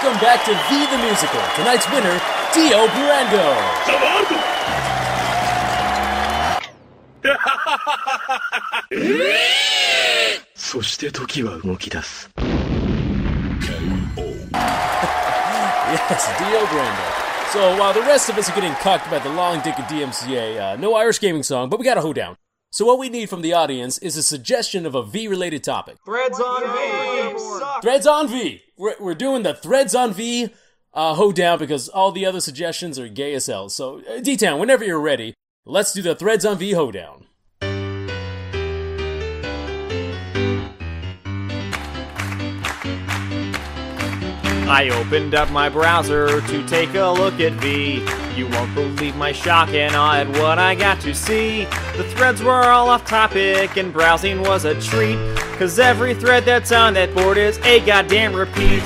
welcome back to V the Musical. Tonight's winner, Dio Brando. そして時は動き出す。 Yes, Dio Brando. So while the rest of us are getting cucked by the long dick of DMCA, no Irish gaming song, but we got a hoedown. So what we need from the audience is a suggestion of a V-related topic. Threads on V! Threads on V! We're doing the Threads on V hoedown because all the other suggestions are gay as hell. So, D-Town, whenever you're ready, let's do the Threads on V hoedown. I opened up my browser to take a look at V. You won't believe my shock and awe at what I got to see. The threads were all off topic and browsing was a treat, 'cause every thread that's on that board is a goddamn repeat.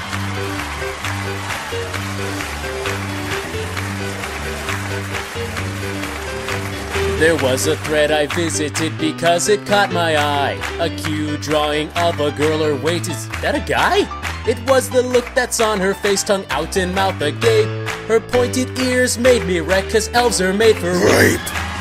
There was a thread I visited because it caught my eye. A cute drawing of a girl, or wait, is that a guy? It was the look that's on her face, tongue out and mouth agape. Her pointed ears made me wreck, 'cause elves are made for rape.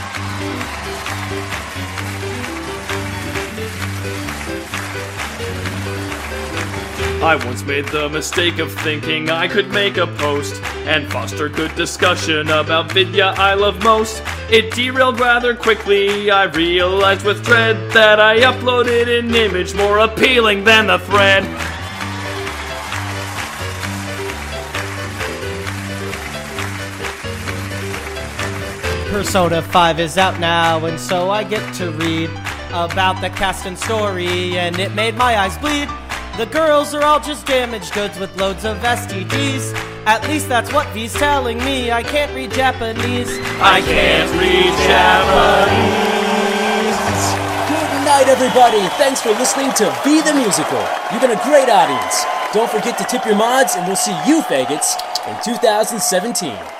I once made the mistake of thinking I could make a post and foster good discussion about Vidya I love most. It derailed rather quickly. I realized with dread that I uploaded an image more appealing than the thread. Persona 5 is out now, and so I get to read about the cast and story, and it made my eyes bleed. The girls are all just damaged goods with loads of STDs. At least that's what V's telling me. I can't read Japanese. I can't read Japanese. Good night, everybody. Thanks for listening to V the Musical. You've been a great audience. Don't forget to tip your mods, and we'll see you faggots in 2017.